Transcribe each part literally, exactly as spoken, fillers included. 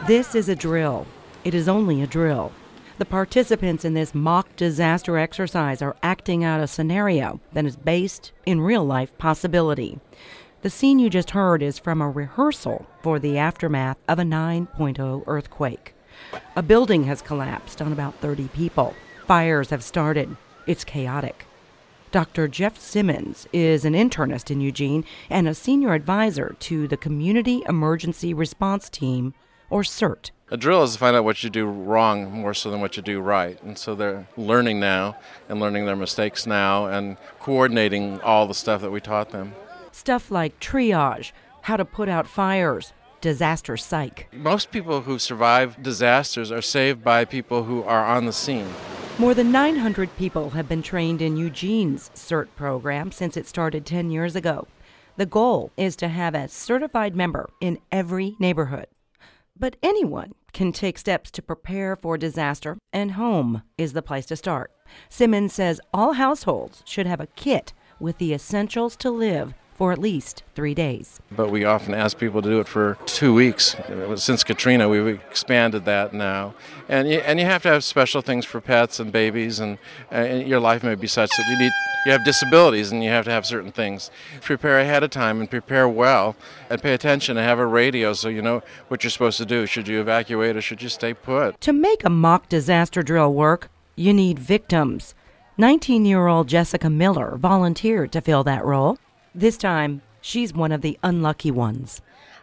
This is a drill. It is only a drill. The participants in this mock disaster exercise are acting out a scenario that is based in real-life possibility. The scene you just heard is from a rehearsal for the aftermath of a nine point oh earthquake. A building has collapsed on about thirty people. Fires have started. It's chaotic. Doctor Jeff Simmons is an internist in Eugene and a senior advisor to the Community Emergency Response Team, or CERT. A drill is to find out what you do wrong more so than what you do right. And so they're learning now and learning their mistakes now and coordinating all the stuff that we taught them. Stuff like triage, how to put out fires, disaster psych. Most people who survive disasters are saved by people who are on the scene. More than nine hundred people have been trained in Eugene's CERT program since it started ten years ago. The goal is to have a certified member in every neighborhood. But anyone can take steps to prepare for disaster, and home is the place to start. Simmons says all households should have a kit with the essentials to live for at least three days. But we often ask people to do it for two weeks. Since Katrina, we've expanded that now. And you, and you have to have special things for pets and babies, and, and your life may be such that you need you have disabilities and you have to have certain things. Prepare ahead of time and prepare well and pay attention and have a radio so you know what you're supposed to do. Should you evacuate or should you stay put? To make a mock disaster drill work, you need victims. nineteen-year-old Jessica Miller volunteered to fill that role. This time, she's one of the unlucky ones.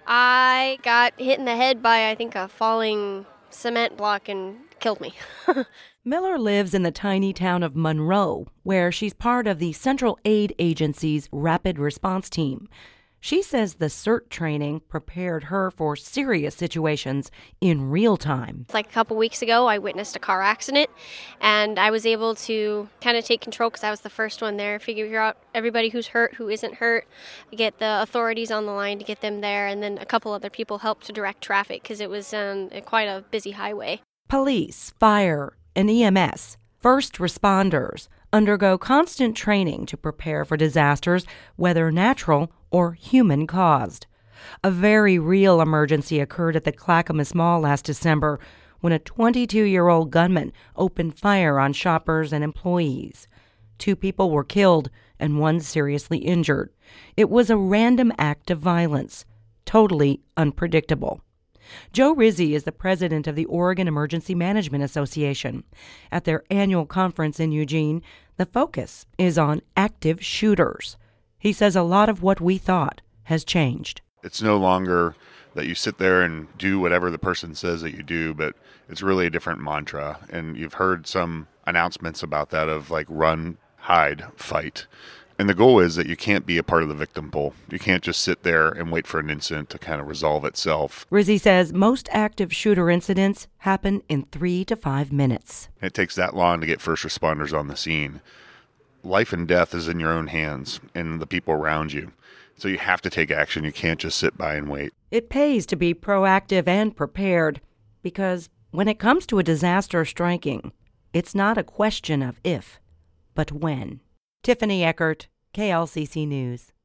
I got hit in the head by, I think, a falling cement block and killed me. Miller lives in the tiny town of Monroe, where she's part of the Central Aid Agency's Rapid Response Team. She says the CERT training prepared her for serious situations in real time. Like a couple weeks ago, I witnessed a car accident, and I was able to kind of take control because I was the first one there, figure out everybody who's hurt, who isn't hurt, get the authorities on the line to get them there, and then a couple other people helped to direct traffic because it was um, quite a busy highway. Police, fire, and E M S, first responders, undergo constant training to prepare for disasters, whether natural or human-caused. A very real emergency occurred at the Clackamas Mall last December when a twenty-two-year-old gunman opened fire on shoppers and employees. Two people were killed and one seriously injured. It was a random act of violence, totally unpredictable. Joe Rizzi is the president of the Oregon Emergency Management Association. At their annual conference in Eugene, the focus is on active shooters. He says a lot of what we thought has changed. It's no longer that you sit there and do whatever the person says that you do, but it's really a different mantra. And you've heard some announcements about that of like run, hide, fight. And the goal is that you can't be a part of the victim pool. You can't just sit there and wait for an incident to kind of resolve itself. Rizzi says most active shooter incidents happen in three to five minutes. It takes that long to get first responders on the scene. Life and death is in your own hands and the people around you. So you have to take action. You can't just sit by and wait. It pays to be proactive and prepared because when it comes to a disaster striking, it's not a question of if, but when. Tiffany Eckert, K L C C News.